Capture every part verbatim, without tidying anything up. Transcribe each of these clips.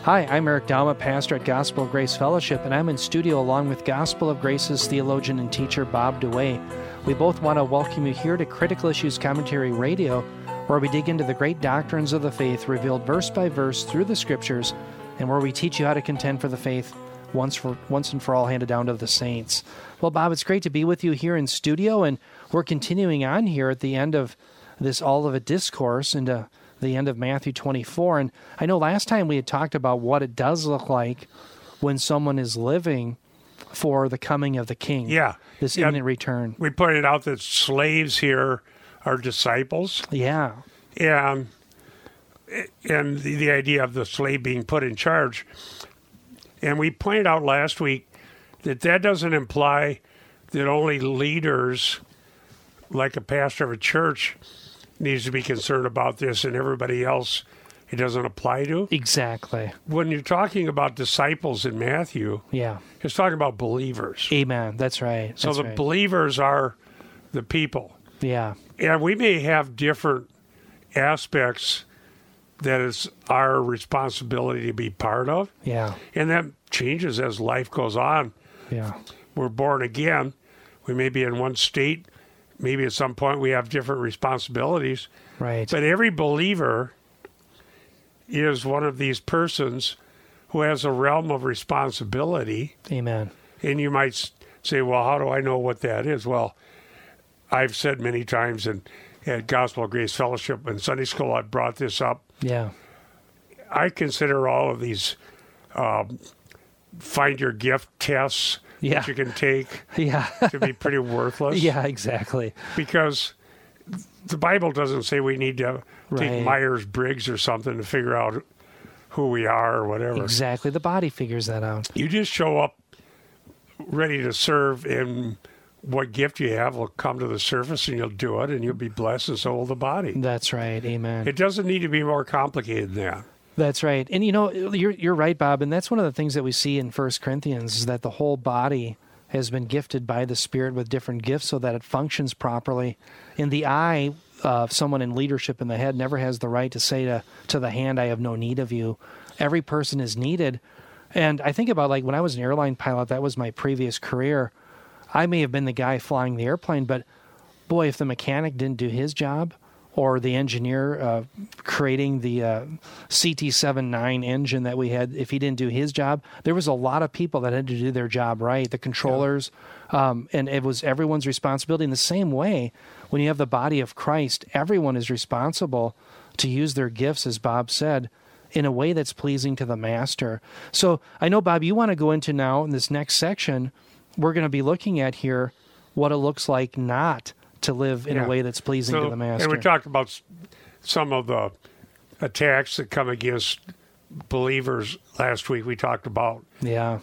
Hi, I'm Eric Dauma, pastor at Gospel of Grace Fellowship, and I'm in studio along with Gospel of Grace's theologian and teacher, Bob DeWay. We both want to welcome you here to Critical Issues Commentary Radio, where we dig into the great doctrines of the faith revealed verse by verse through the Scriptures, and where we teach you how to contend for the faith once for once and for all handed down to the saints. Well, Bob, it's great to be with you here in studio, and we're continuing on here at the end of this All of It discourse into the end of Matthew twenty-four. And I know last time we had talked about what it does look like when someone is living for the coming of the King. Yeah. This yeah. imminent return. We pointed out that slaves here are disciples. Yeah. And, and the, the idea of the slave being put in charge. And we pointed out last week that that doesn't imply that only leaders, like a pastor of a church, needs to be concerned about this, and everybody else it doesn't apply to. Exactly. When you're talking about disciples in Matthew, yeah, it's talking about believers. Amen. That's right. That's so the right. believers are the people. Yeah. And we may have different aspects that it's our responsibility to be part of. Yeah. And that changes as life goes on. Yeah. We're born again. We may be in one state. Maybe at some point we have different responsibilities. Right. But every believer is one of these persons who has a realm of responsibility. Amen. And you might say, well, how do I know what that is? Well, I've said many times in, at Gospel of Grace Fellowship and Sunday School, I've brought this up. Yeah. I consider all of these um, find your gift tests yeah. that you can take yeah. to be pretty worthless. Yeah, exactly. Because the Bible doesn't say we need to right. take Myers-Briggs or something to figure out who we are or whatever. Exactly. The body figures that out. You just show up ready to serve, and what gift you have will come to the surface, and you'll do it, and you'll be blessed, and so will the body. That's right. Amen. It doesn't need to be more complicated than that. That's right. And, you know, you're you're right, Bob, and that's one of the things that we see in First Corinthians is that the whole body has been gifted by the Spirit with different gifts so that it functions properly. And the eye of someone in leadership in the head never has the right to say to, to the hand, I have no need of you. Every person is needed. And I think about, like, when I was an airline pilot, that was my previous career. I may have been the guy flying the airplane, but, boy, if the mechanic didn't do his job, or the engineer uh, creating the uh, C T seventy-nine engine that we had, if he didn't do his job, there was a lot of people that had to do their job right, the controllers, yeah. um, and it was everyone's responsibility. In the same way, when you have the body of Christ, everyone is responsible to use their gifts, as Bob said, in a way that's pleasing to the Master. So I know, Bob, you want to go into now in this next section, we're going to be looking at here what it looks like not to live in yeah. a way that's pleasing so, to the Master. And we talked about some of the attacks that come against believers last week. We talked about yeah.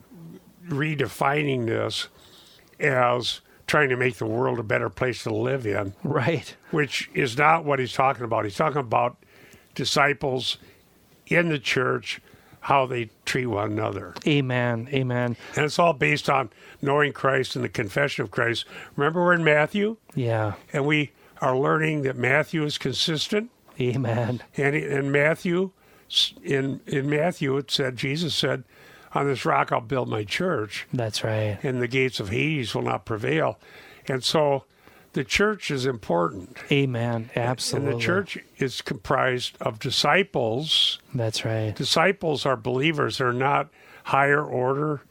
redefining this as trying to make the world a better place to live in. Right. Which is not what he's talking about. He's talking about disciples in the church, how they treat one another. Amen. Amen. And it's all based on knowing Christ and the confession of Christ. Remember we're in Matthew? Yeah. And we are learning that Matthew is consistent. Amen. And in Matthew, in in Matthew, it said, Jesus said, on this rock I'll build my church. That's right. And the gates of Hades will not prevail. And so the church is important. Amen. Absolutely. And the church is comprised of disciples. That's right. Disciples are believers. They're not higher order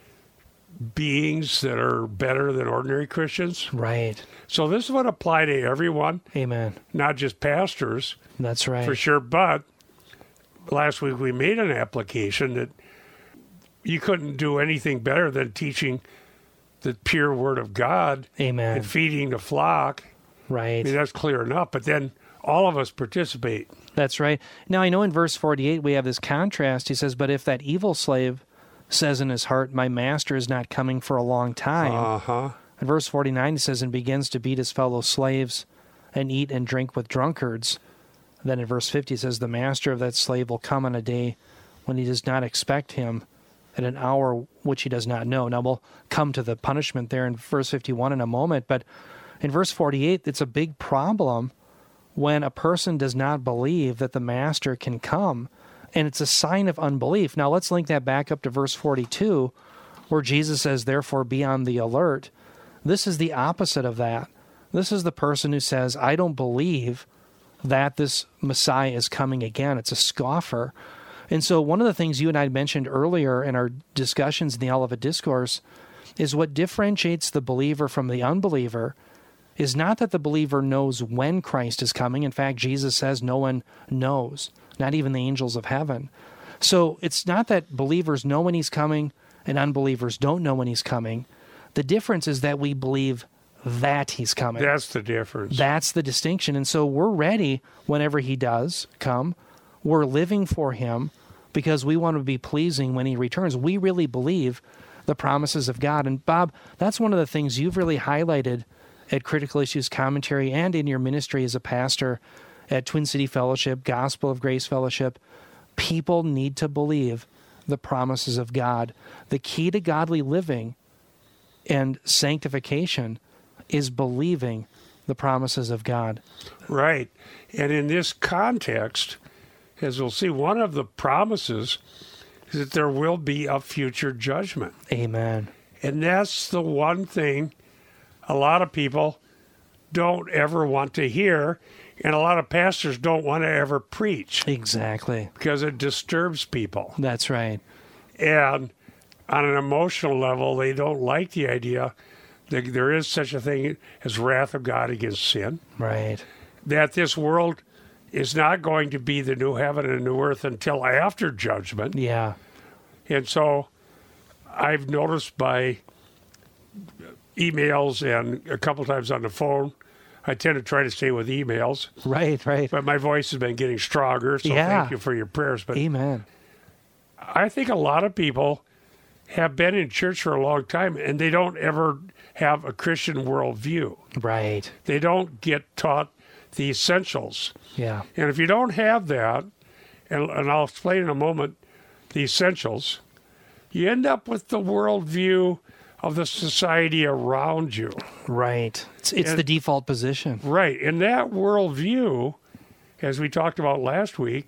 beings that are better than ordinary Christians. Right. So this would apply to everyone. Amen. Not just pastors. That's right. For sure. But last week we made an application that you couldn't do anything better than teaching the pure Word of God. Amen. And feeding the flock. Right. I mean, that's clear enough. But then all of us participate. That's right. Now, I know in verse forty-eight we have this contrast. He says, but if that evil slave says in his heart, my master is not coming for a long time. Uh-huh. In verse forty-nine, he says, and begins to beat his fellow slaves and eat and drink with drunkards. Then in verse fifty, it says, the master of that slave will come on a day when he does not expect him, at an hour which he does not know. Now, we'll come to the punishment there in verse fifty-one in a moment, but in verse forty-eight, it's a big problem when a person does not believe that the master can come And it's a sign of unbelief. Now let's link that back up to verse forty-two, where Jesus says, therefore be on the alert. This is the opposite of that. This is the person who says, I don't believe that this Messiah is coming again. It's a scoffer. And so one of the things you and I mentioned earlier in our discussions in the Olivet Discourse is what differentiates the believer from the unbeliever is not that the believer knows when Christ is coming. In fact, Jesus says no one knows, not even the angels of heaven. So it's not that believers know when he's coming and unbelievers don't know when he's coming. The difference is that we believe that he's coming. That's the difference. That's the distinction. And so we're ready whenever he does come. We're living for him because we want to be pleasing when he returns. We really believe the promises of God. And Bob, that's one of the things you've really highlighted at Critical Issues Commentary and in your ministry as a pastor at Twin City Fellowship, Gospel of Grace Fellowship. People need to believe the promises of God. The key to godly living and sanctification is believing the promises of God. Right. And in this context, as we'll see, one of the promises is that there will be a future judgment. Amen. And that's the one thing a lot of people don't ever want to hear, and a lot of pastors don't want to ever preach. Exactly. Because it disturbs people. That's right. And on an emotional level, they don't like the idea that there is such a thing as wrath of God against sin. Right. That this world is not going to be the new heaven and new earth until after judgment. Yeah. And so I've noticed by emails and a couple times on the phone, I tend to try to stay with emails. Right, right. But my voice has been getting stronger, so Yeah. thank you for your prayers. But Amen. I think a lot of people have been in church for a long time, and they don't ever have a Christian worldview. Right. They don't get taught the essentials. Yeah. And if you don't have that, and, and I'll explain in a moment the essentials, you end up with the worldview of the society around you. Right. It's, it's And- the default position. Right. And that worldview, as we talked about last week,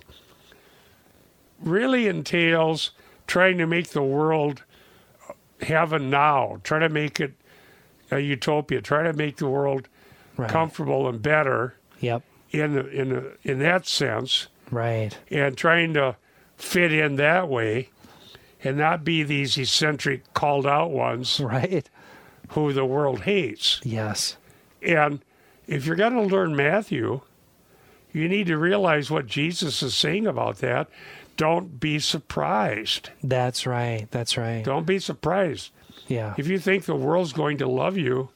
really entails trying to make the world heaven now, try to make it a utopia, try to make the world Right. comfortable and better Yep. in the, in the, in that sense, Right. and trying to fit in that way and not be these eccentric called out ones Right. who the world hates. Yes. And if you're going to learn Matthew, you need to realize what Jesus is saying about that. Don't be surprised. That's right. That's right. Don't be surprised. Yeah. If you think the world's going to love you,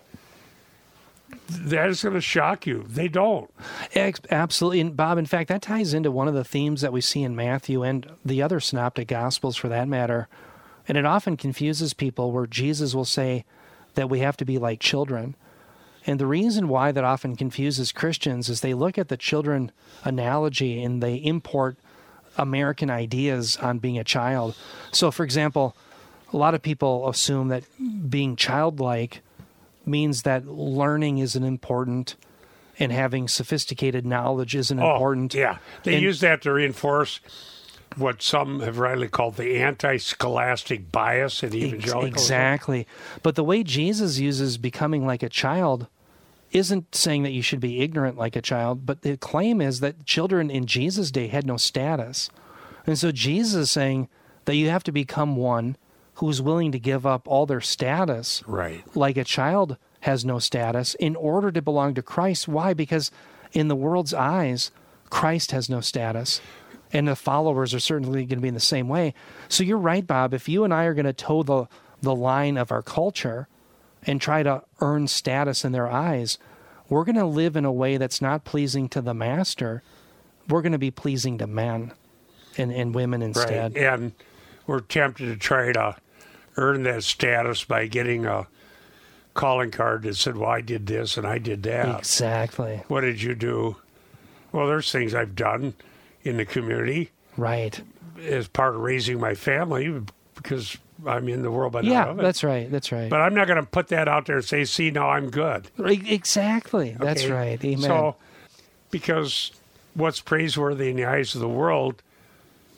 that is going to shock you. They don't. Ex- Absolutely. And Bob, in fact, that ties into one of the themes that we see in Matthew and the other synoptic gospels for that matter. And it often confuses people where Jesus will say that we have to be like children. And the reason why that often confuses Christians is they look at the children analogy and they import American ideas on being a child. So, for example, a lot of people assume that being childlike means that learning isn't important and having sophisticated knowledge isn't Oh, important. yeah. They And- use that to reinforce what some have rightly called the anti-scholastic bias in Ex- evangelicalism. Exactly. But the way Jesus uses becoming like a child isn't saying that you should be ignorant like a child, but the claim is that children in Jesus' day had no status. And so Jesus is saying that you have to become one who's willing to give up all their status, Right. like a child has no status, in order to belong to Christ. Why? Because in the world's eyes, Christ has no status. And the followers are certainly going to be in the same way. So you're right, Bob. If you and I are going to toe the, the line of our culture and try to earn status in their eyes, we're going to live in a way that's not pleasing to the master. We're going to be pleasing to men and, and women instead. Right. And we're tempted to try to earn that status by getting a calling card that said, well, I did this and I did that. Exactly. What did you do? Well, there's things I've done in the community Right. as part of raising my family because I'm in the world, but not Yeah, of it. that's right. That's right. But I'm not going to put that out there and say, see, now I'm good. E- Exactly. That's Okay? right. Amen. So, because what's praiseworthy in the eyes of the world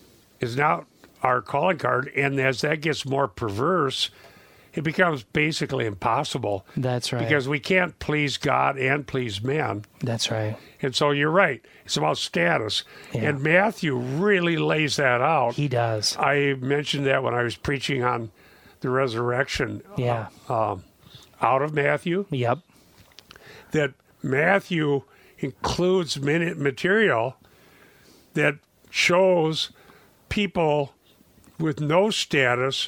is now our calling card. And as that gets more perverse, it becomes basically impossible. That's right. Because we can't please God and please man. That's right. And so you're right. It's about status. Yeah. And Matthew really lays that out. He does. I mentioned that when I was preaching on the resurrection Yeah. uh, um, out of Matthew, Yep. that Matthew includes minute material that shows people with no status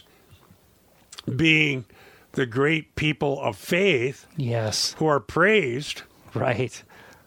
being the great people of faith Yes. who are praised. Right.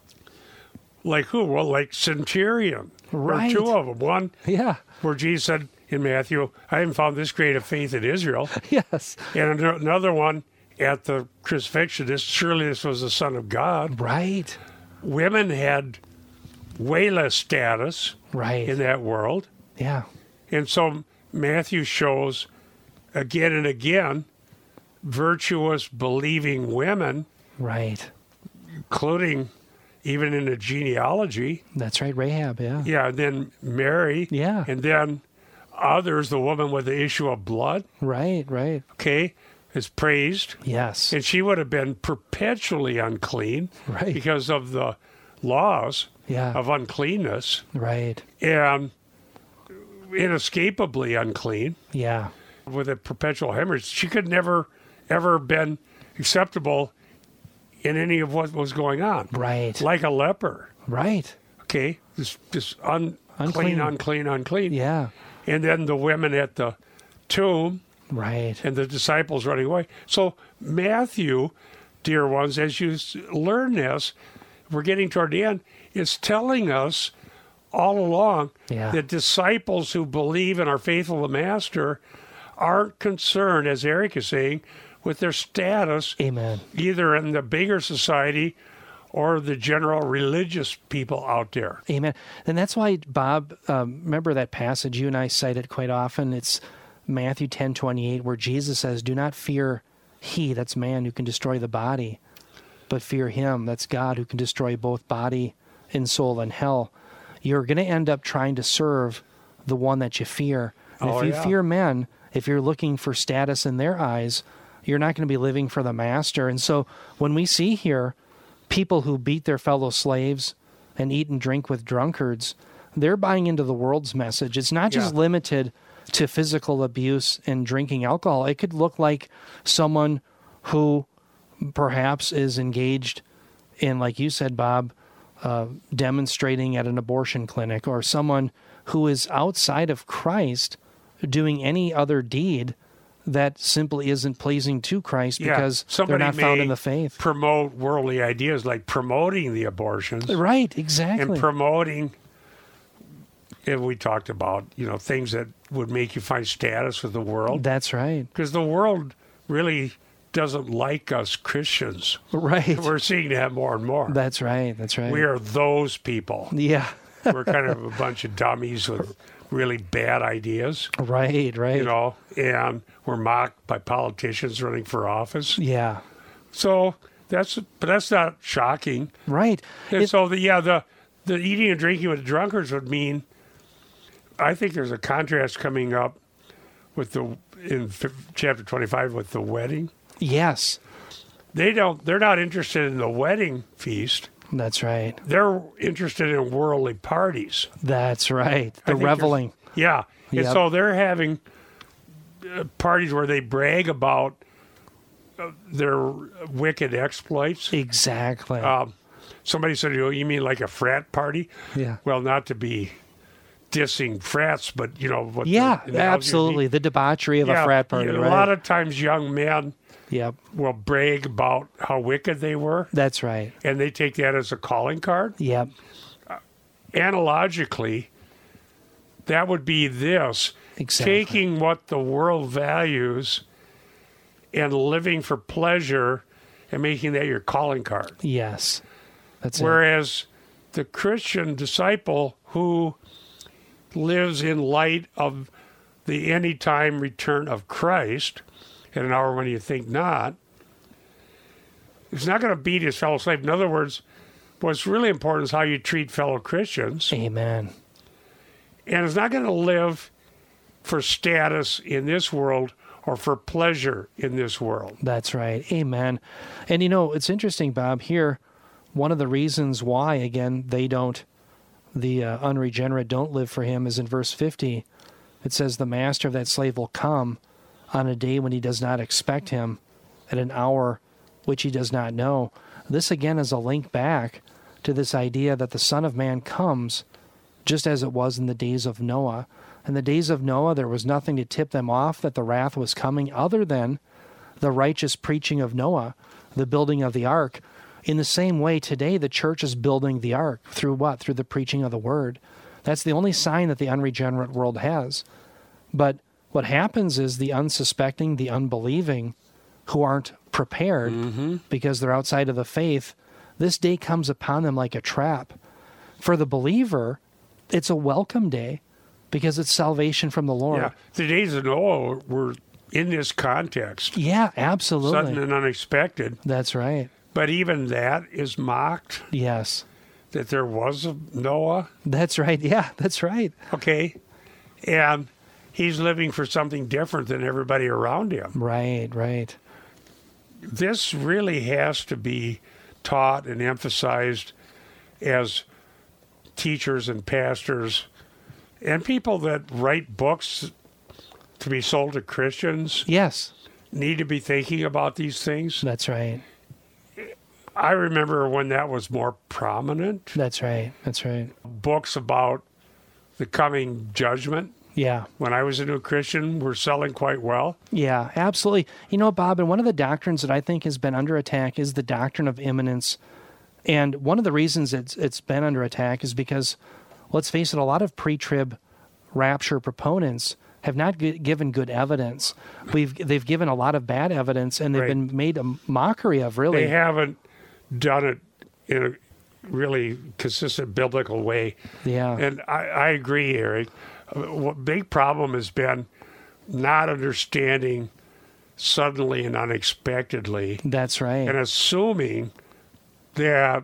Like who? Well, like centurion. Right. Or two of them. One Yeah. where Jesus said in Matthew, I haven't found this great of faith in Israel. Yes. And another one at the crucifixion, this, surely this was the Son of God. Right. Women had way less status Right. in that world. Yeah. And so Matthew shows again and again virtuous, believing women, Right. including even in the genealogy. That's right. Rahab. Yeah. Yeah, and then Mary. Yeah. And then others, the woman with the issue of blood, Right. Right. okay, is praised. Yes. And she would have been perpetually unclean Right. because of the laws Yeah. of uncleanness Right. and inescapably unclean Yeah. with a perpetual hemorrhage. She could never, ever been acceptable in any of what was going on. Right. Like a leper, Right. okay? Just, just un, Unclean. unclean, unclean, unclean. Yeah. And then the women at the tomb Right. and the disciples running away. So Matthew, dear ones, as you s- learn this, we're getting toward the end, it's telling us all along Yeah. that disciples who believe and are faithful to the Master aren't concerned, as Eric is saying, with their status, Amen. either in the bigger society or the general religious people out there. Amen. And that's why, Bob, um, remember that passage you and I cite it quite often. It's Matthew ten twenty-eight, where Jesus says, do not fear he, that's man, who can destroy the body, but fear him, that's God, who can destroy both body and soul in hell. You're going to end up trying to serve the one that you fear. And Oh, if you yeah. fear men, if you're looking for status in their eyes, you're not going to be living for the Master. And so when we see here people who beat their fellow slaves and eat and drink with drunkards, they're buying into the world's message. It's not just Yeah. limited to physical abuse and drinking alcohol. It could look like someone who perhaps is engaged in, like you said, Bob, uh, demonstrating at an abortion clinic, or someone who is outside of Christ doing any other deed that simply isn't pleasing to Christ Yeah, because they're somebody not found may in the faith. Promote worldly ideas like promoting the abortions Right, exactly. and promoting, and we talked about, you know, things that would make you find status with the world. That's right. Because the world really doesn't like us Christians. Right. We're seeing that more and more. That's right. That's right. We are those people. Yeah. We're kind of a bunch of dummies with really bad ideas, Right, right. you know, and we're mocked by politicians running for office. Yeah. So that's, but that's not shocking. Right. And It- so the yeah the the eating and drinking with drunkards would mean, I think there's a contrast coming up with the in f- chapter twenty-five with the wedding. yes. They don't they're not interested in the wedding feast. That's right. They're interested in worldly parties. That's right. I The think reveling. Yeah, and Yep. so they're having uh, parties where they brag about uh, their wicked exploits. Exactly. Um, somebody said, "You you mean like a frat party?" yeah. Well, not to be dissing frats, but you know what? the Yeah, analogy would be. absolutely. The debauchery of Yeah, a frat party. yeah, right? A lot of times, young men Yep. will brag about how wicked they were, That's right. and they take that as a calling card. Yep. Analogically, that would be this: Exactly. taking what the world values and living for pleasure, and making that your calling card. Yes. That's it. Whereas the Christian disciple who lives in light of the anytime return of Christ at an hour when you think not, is not going to beat his fellow slave. In other words, what's really important is how you treat fellow Christians, Amen. and is not going to live for status in this world or for pleasure in this world. That's right. Amen. And you know, it's interesting, Bob, here, one of the reasons why, again, they don't, the uh, unregenerate don't live for him is in verse fifty. It says, the master of that slave will come on a day when he does not expect him, at an hour which he does not know. This, again, is a link back to this idea that the Son of Man comes just as it was in the days of Noah. In the days of Noah, there was nothing to tip them off that the wrath was coming other than the righteous preaching of Noah, the building of the ark. In the same way, today, the church is building the ark. Through what? Through the preaching of the word. That's the only sign that the unregenerate world has. But what happens is the unsuspecting, the unbelieving, who aren't prepared Mm-hmm. because they're outside of the faith, this day comes upon them like a trap. For the believer, it's a welcome day because it's salvation from the Lord. Yeah, the days of Noah were in this context, Yeah, absolutely. sudden and unexpected. That's right. But even that is mocked, Yes. that there was a Noah, That's right. Yeah, that's right. okay? And he's living for something different than everybody around him. Right, right. This really has to be taught and emphasized as teachers and pastors and people that write books to be sold to Christians Yes, need to be thinking about these things. that's right. I remember when that was more prominent, That's right. That's right. books about the coming judgment. Yeah. When I was a new Christian, were selling quite well. Yeah, absolutely. You know, Bob, and one of the doctrines that I think has been under attack is the doctrine of imminence. And one of the reasons it's it's been under attack is because, let's face it, a lot of pre-trib rapture proponents have not g- given good evidence. We've they've given a lot of bad evidence, and they've Right. been made a mockery of. Really, They haven't done it in a really consistent biblical way. yeah, And I, I agree, Eric. What big problem has been not understanding suddenly and unexpectedly that's right. and assuming that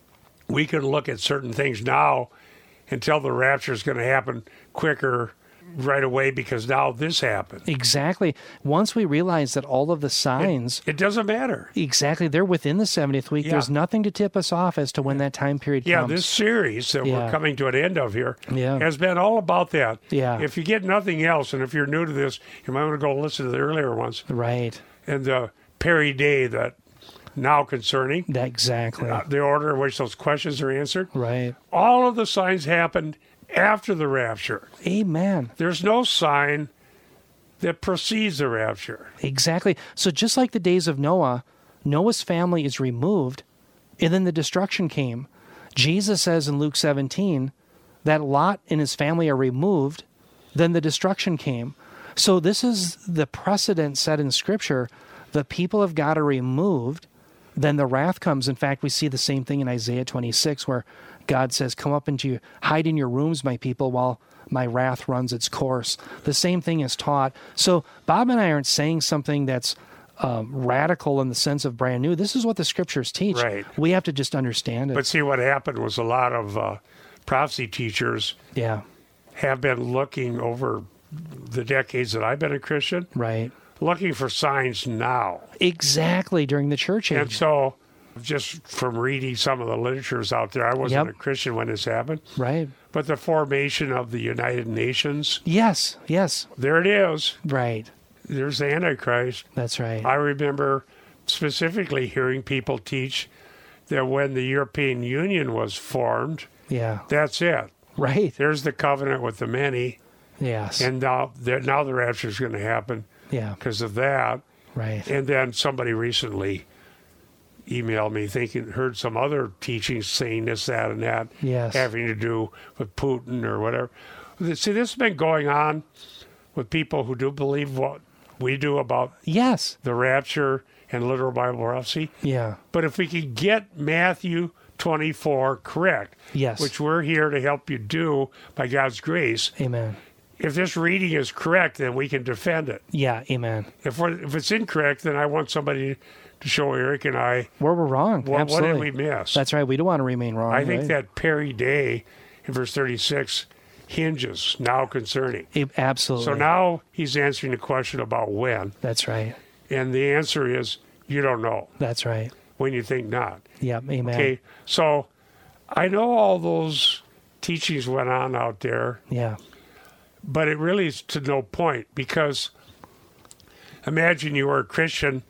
we can look at certain things now and tell the rapture is going to happen quicker right away because now this happened. Exactly. Once we realize that all of the signs, It doesn't matter. exactly, they're within the seventieth week. Yeah. There's nothing to tip us off as to when that time period Yeah, comes. this series that Yeah. we're coming to an end of here Yeah. has been all about that. Yeah. If you get nothing else, and if you're new to this, you might want to go listen to the earlier ones. Right. And the Perry Day that now concerning, That exactly. uh, the order in which those questions are answered. Right. All of the signs happened after the rapture. Amen. There's no sign that precedes the rapture. Exactly. So just like the days of Noah, Noah's family is removed, and then the destruction came. Jesus says in Luke seventeen that Lot and his family are removed, then the destruction came. So this is the precedent set in Scripture. The people of God are removed, then the wrath comes. In fact, we see the same thing in Isaiah twenty-six, where God says, come up into you, hide in your rooms, my people, while my wrath runs its course. The same thing is taught. So Bob and I aren't saying something that's um, radical in the sense of brand new. This is what the Scriptures teach. Right. We have to just understand it. But see, what happened was a lot of uh, prophecy teachers yeah, have been looking over the decades that I've been a Christian, right. looking for signs now. Exactly, during the church And age. so, just from reading some of the literatures out there, I wasn't Yep. a Christian when this happened, Right. but the formation of the United Nations, Yes, yes, there it is. right. There's the Antichrist. That's right. I remember specifically hearing people teach that when the European Union was formed, yeah, that's it. right. There's the covenant with the many, Yes. and now, the- now the rapture is going to happen yeah, because of that. right. And then somebody recently emailed me thinking, heard some other teachings saying this, that, and that, Yes. having to do with Putin or whatever. See, this has been going on with people who do believe what we do about Yes. the rapture and literal Bible prophecy. Yeah. But if we could get Matthew twenty-four correct, Yes. which we're here to help you do by God's grace, Amen. if this reading is correct, then we can defend it. Yeah. Amen. If we're, if it's incorrect, then I want somebody to show Eric and I Where we're wrong. what, what Absolutely. did we miss. That's right. We don't want to remain wrong. I think right? that Perry Day in verse thirty-six hinges now concerning. It- absolutely. So now he's answering the question about when. That's right. And the answer is, you don't know That's right. when you think not. Yeah. Amen. Okay, so I know all those teachings went on out there, Yeah. but it really is to no point, because imagine you were a Christian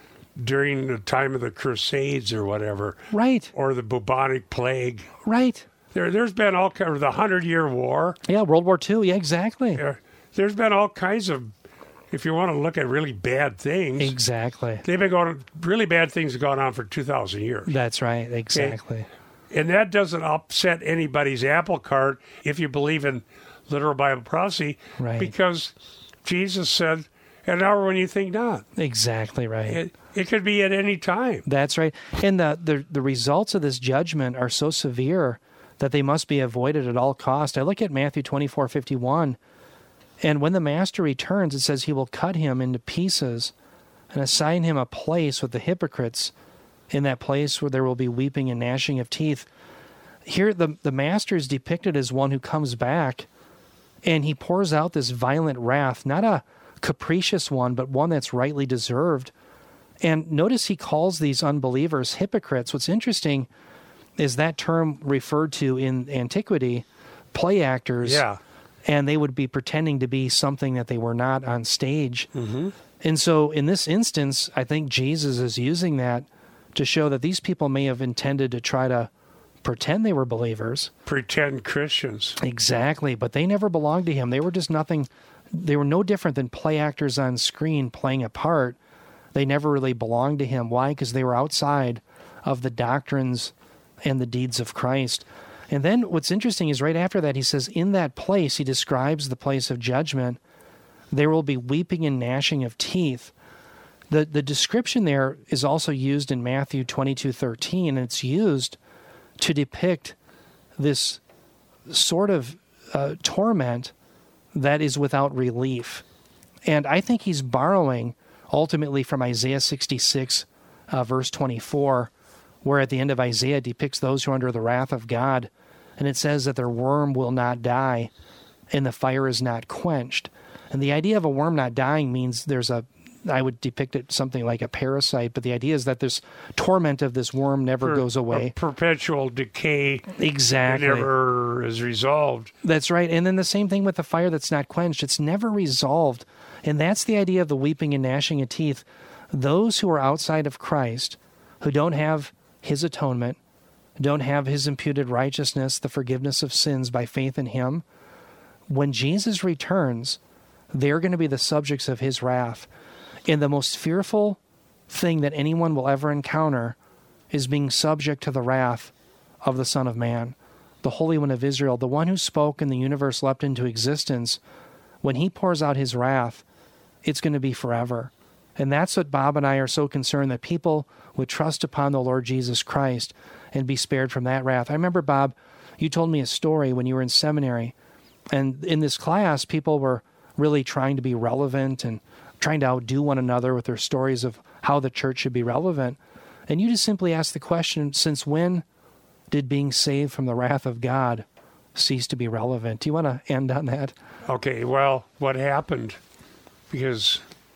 during the time of the Crusades or whatever, Right. or the bubonic plague. Right. There, there's been all kind of the Hundred Year War. Yeah. World War Two. Yeah. Exactly. There, there's been all kinds of, if you want to look at really bad things, Exactly. they've been going, really bad things have gone on for two thousand years. That's right. Exactly. And that doesn't upset anybody's apple cart if you believe in literal Bible prophecy, Right. because Jesus said, at an hour when you think not. Exactly right. It, it could be at any time. That's right. And the, the the results of this judgment are so severe that they must be avoided at all cost. I look at Matthew twenty-four fifty-one, and when the master returns, it says he will cut him into pieces and assign him a place with the hypocrites, in that place where there will be weeping and gnashing of teeth. Here, the, the master is depicted as one who comes back, and he pours out this violent wrath, not a capricious one, but one that's rightly deserved. And notice he calls these unbelievers hypocrites. What's interesting is that term referred to in antiquity, play actors, Yeah. and they would be pretending to be something that they were not on stage. Mm-hmm. And so in this instance, I think Jesus is using that to show that these people may have intended to try to pretend they were believers. Pretend Christians. Exactly, but they never belonged to him. They were just nothing, they were no different than play actors on screen playing a part. They never really belonged to him. Why? Because they were outside of the doctrines and the deeds of Christ. And then what's interesting is right after that, he says, in that place, he describes the place of judgment, there will be weeping and gnashing of teeth. The the description there is also used in Matthew twenty-two thirteen, and it's used to depict this sort of uh, torment that is without relief. And I think he's borrowing ultimately from Isaiah sixty-six, uh, verse twenty-four, where at the end of Isaiah depicts those who are under the wrath of God, and it says that their worm will not die and the fire is not quenched. And the idea of a worm not dying means there's a, I would depict it something like a parasite, but the idea is that this torment of this worm never Per- goes a away. perpetual decay Exactly. never is resolved. That's right. And then the same thing with the fire that's not quenched. It's never resolved. And that's the idea of the weeping and gnashing of teeth. Those who are outside of Christ, who don't have his atonement, don't have his imputed righteousness, the forgiveness of sins by faith in him, when Jesus returns, they're going to be the subjects of his wrath. And the most fearful thing that anyone will ever encounter is being subject to the wrath of the Son of Man, the Holy One of Israel, the one who spoke and the universe leapt into existence. When he pours out his wrath, it's going to be forever. And that's what Bob and I are so concerned, that people would trust upon the Lord Jesus Christ and be spared from that wrath. I remember, Bob, you told me a story when you were in seminary, and in this class, people were really trying to be relevant and trying to outdo one another with their stories of how the church should be relevant. And you just simply asked the question, since when did being saved from the wrath of God cease to be relevant? Do you want to end on that? Okay, well, what happened, because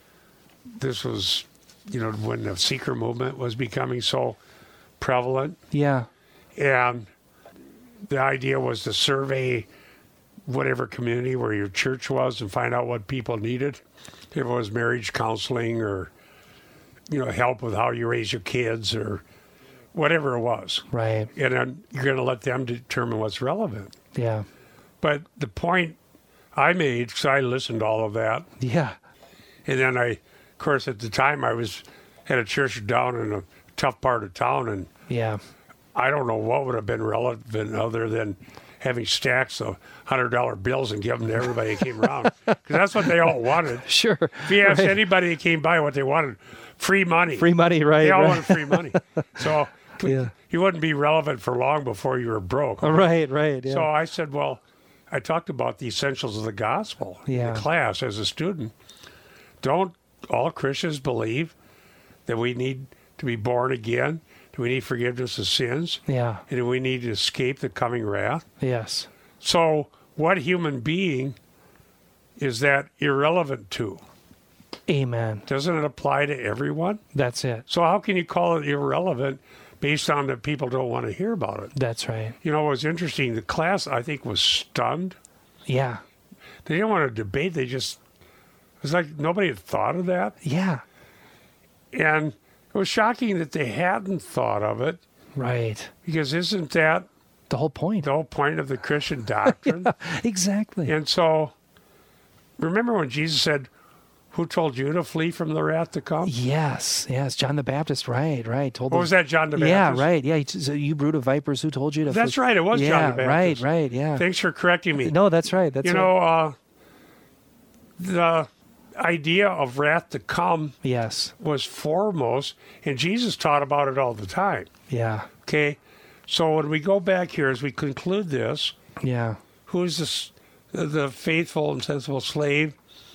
this was, you know, when the seeker movement was becoming so prevalent, Yeah. and the idea was to survey whatever community where your church was and find out what people needed. If it was marriage counseling or, you know, help with how you raise your kids or whatever it was. Right. And then you're going to let them determine what's relevant. Yeah. But the point I made, because I listened to all of that, Yeah. and then I, of course, at the time I was at a church down in a tough part of town, and Yeah. I don't know what would have been relevant other than having stacks of hundred dollar bills and give them to everybody that came around, because that's what they all wanted. Sure. If you asked Right. anybody that came by what they wanted, free money. Free money, right? They all right. wanted free money. So Yeah. you wouldn't be relevant for long before you were broke. Right, right. Yeah. So I said, well, I talked about the essentials of the gospel Yeah. in the class as a student. Don't all Christians believe that we need to be born again? Do we need forgiveness of sins? yeah. And do we need to escape the coming wrath? Yes. So what human being is that irrelevant to? Amen. Doesn't it apply to everyone? That's it. So how can you call it irrelevant based on that people don't want to hear about it? That's right. You know, it was interesting. The class, I think, was stunned. Yeah. They didn't want to debate. They just, it was like nobody had thought of that. Yeah. And it was shocking that they hadn't thought of it, Right. because isn't that The whole point. the whole point of the Christian doctrine? Exactly. And so, remember when Jesus said, "Who told you to flee from the wrath to come?" Yes. Yes. John the Baptist. Right. Right. Told What those- was that, John the Baptist? Yeah. Right. Yeah. he- So you brood of vipers, who told you to? That's flee- right. It was yeah, John the Baptist. Right. Right. Yeah. Thanks for correcting me. No, that's right. That's you right. know, uh, the idea of wrath to come Yes. was foremost, and Jesus taught about it all the time. Yeah. Okay, so when we go back here, as we conclude this, Yeah. who's this, the faithful and sensible slave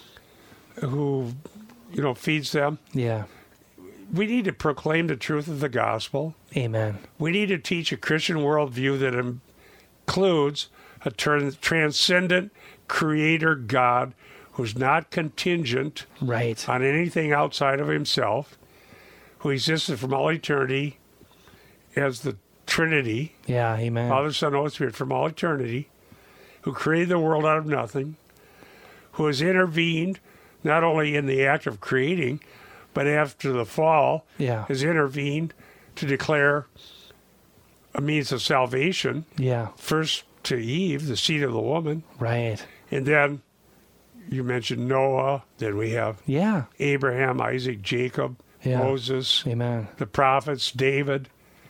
who, you know, feeds them? Yeah. We need to proclaim the truth of the gospel. Amen. We need to teach a Christian worldview that includes a tran- transcendent creator God who's not contingent Right. on anything outside of himself, who existed from all eternity as the Trinity, Yeah. Amen. Father, Son, Holy Spirit, from all eternity, who created the world out of nothing, who has intervened not only in the act of creating, but after the fall, Yeah. has intervened to declare a means of salvation, Yeah. first to Eve, the seed of the woman, Right. and then you mentioned Noah, then we have Yeah. Abraham, Isaac, Jacob, Yeah. Moses, Amen. the prophets, David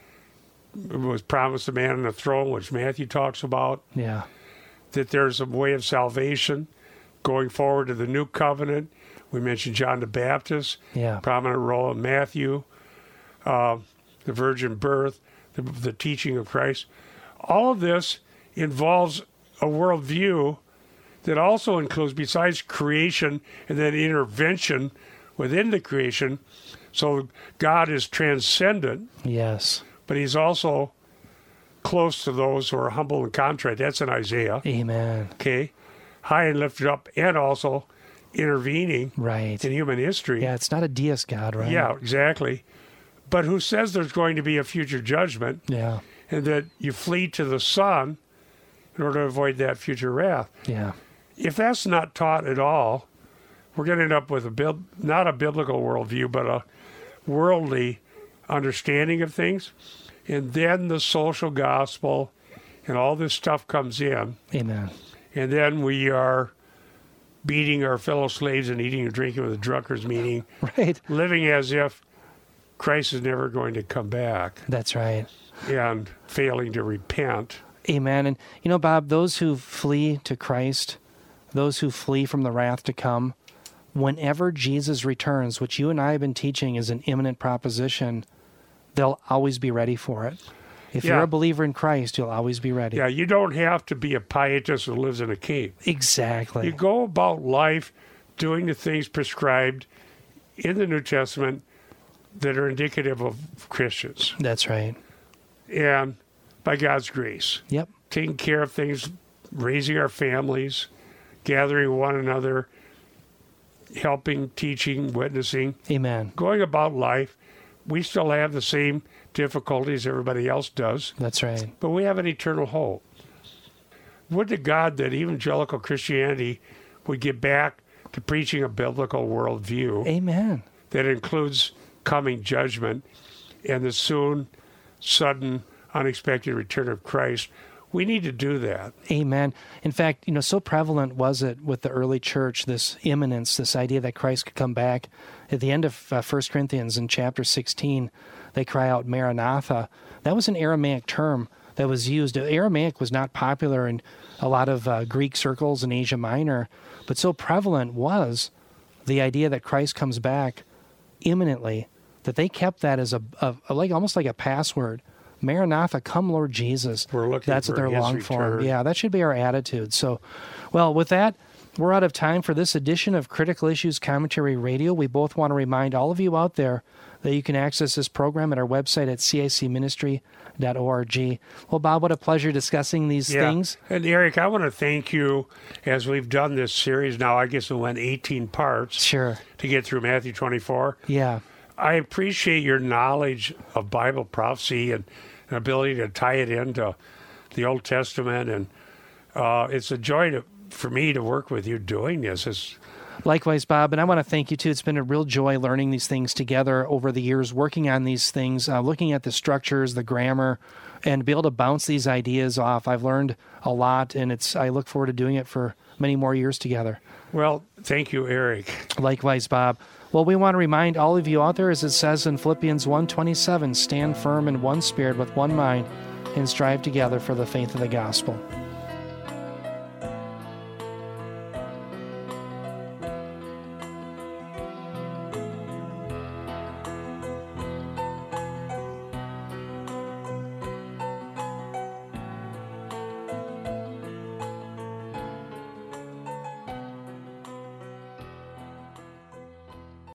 was promised a man on the throne, which Matthew talks about, Yeah. that there's a way of salvation going forward to the new covenant. We mentioned John the Baptist, Yeah. prominent role in Matthew, uh, the virgin birth, the, the teaching of Christ. All of this involves a worldview that also includes, besides creation and then intervention within the creation. So God is transcendent, Yes. but he's also close to those who are humble and contrite. That's in Isaiah. Amen. Okay. High and lifted up, and also intervening Right. in human history. Yeah. It's not a deist God, right? Yeah, exactly. But who says there's going to be a future judgment, Yeah. and that you flee to the Son in order to avoid that future wrath? Yeah. If that's not taught at all, we're going to end up with a bil- not a biblical worldview, but a worldly understanding of things. And then the social gospel and all this stuff comes in. Amen. And then we are beating our fellow slaves and eating and drinking with the drunkards, meaning Right. living as if Christ is never going to come back That's right. and failing to repent. Amen. And, you know, Bob, those who flee to Christ, those who flee from the wrath to come, whenever Jesus returns, which you and I have been teaching is an imminent proposition, they'll always be ready for it. If Yeah. you're a believer in Christ, you'll always be ready. Yeah, you don't have to be a pietist who lives in a cave. Exactly. You go about life doing the things prescribed in the New Testament that are indicative of Christians. That's right. And by God's grace, Yep. taking care of things, raising our families, gathering one another, helping, teaching, witnessing, Amen. going about life. We still have the same difficulties everybody else does, That's right. but we have an eternal hope. Would to God that evangelical Christianity would get back to preaching a biblical worldview Amen. that includes coming judgment and the soon, sudden, unexpected return of Christ. We need to do that. Amen. In fact, you know, so prevalent was it with the early church, this imminence, this idea that Christ could come back. At the end of uh, First Corinthians in chapter sixteen, they cry out, Maranatha. That was an Aramaic term that was used. Aramaic was not popular in a lot of uh, Greek circles in Asia Minor, but so prevalent was the idea that Christ comes back imminently that they kept that as a, a, a like almost like a password. Maranatha, come Lord Jesus. We're looking That's for what they're his long for. return. Yeah, that should be our attitude. So, well, with that, we're out of time for this edition of Critical Issues Commentary Radio. We both want to remind all of you out there that you can access this program at our website at c i c ministry dot org. Well, Bob, what a pleasure discussing these yeah. things. And Eric, I want to thank you as we've done this series now. I guess it went eighteen parts. Sure. To get through Matthew twenty-four. Yeah. I appreciate your knowledge of Bible prophecy and an ability to tie it into the Old Testament. And uh, it's a joy to, for me to work with you doing this. It's, Likewise, Bob, and I want to thank you, too. It's been a real joy learning these things together over the years, working on these things, uh, looking at the structures, the grammar, and be able to bounce these ideas off. I've learned a lot, and it's I look forward to doing it for many more years together. Well, thank you, Eric. Likewise, Bob. Well, we want to remind all of you out there, as it says in Philippians one twenty-seven, stand firm in one spirit with one mind and strive together for the faith of the gospel.